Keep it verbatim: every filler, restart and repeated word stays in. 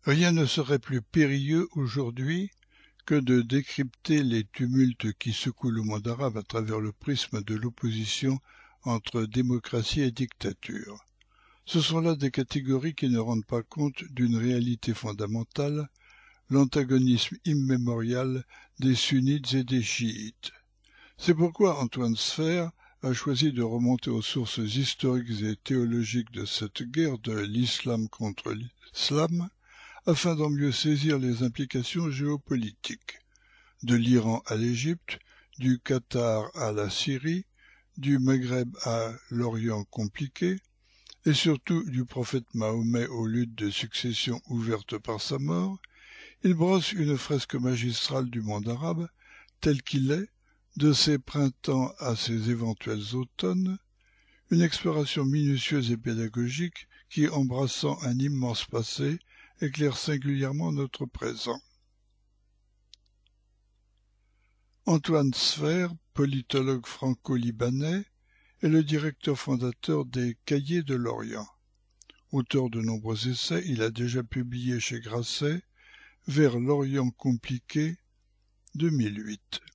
Rien ne serait plus périlleux aujourd'hui que de décrypter les tumultes qui secouent le monde arabe à travers le prisme de l'opposition entre démocratie et dictature. Ce sont là des catégories qui ne rendent pas compte d'une réalité fondamentale, l'antagonisme immémorial des sunnites et des chiites. C'est pourquoi Antoine Sfer a choisi de remonter aux sources historiques et théologiques de cette guerre de l'islam contre l'islam, afin d'en mieux saisir les implications géopolitiques. De l'Iran à l'Égypte, du Qatar à la Syrie, du Maghreb à l'Orient compliqué, et surtout du prophète Mahomet aux luttes de succession ouvertes par sa mort, il brosse une fresque magistrale du monde arabe, tel qu'il est, de ses printemps à ses éventuels automnes, une exploration minutieuse et pédagogique qui, embrassant un immense passé, éclaire singulièrement notre présent. Antoine Sfer, politologue franco-libanais, est le directeur fondateur des Cahiers de l'Orient. Auteur de nombreux essais, il a déjà publié chez Grasset « Vers l'Orient compliqué » deux mille huit.